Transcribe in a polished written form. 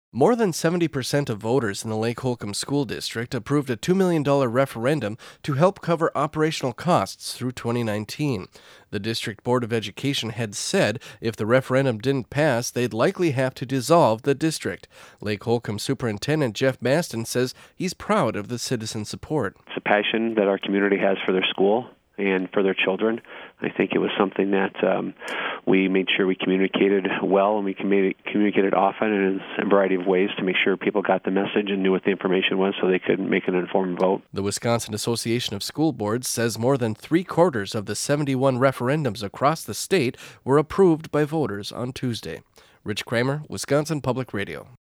More than 70% of voters in the Lake Holcomb School District approved a $2 million referendum to help cover operational costs through 2019. The District Board of Education had said if the referendum didn't pass, they'd likely have to dissolve the district. Lake Holcomb Superintendent Jeff Maston says he's proud of the citizen support. It's a passion that our community has for their school and for their children. I think it was something that we made sure we communicated well, and we communicated often and in a variety of ways to make sure people got the message and knew what the information was so they could make an informed vote. The Wisconsin Association of School Boards says more than 3/4 of the 71 referendums across the state were approved by voters on Tuesday. Rich Kramer, Wisconsin Public Radio.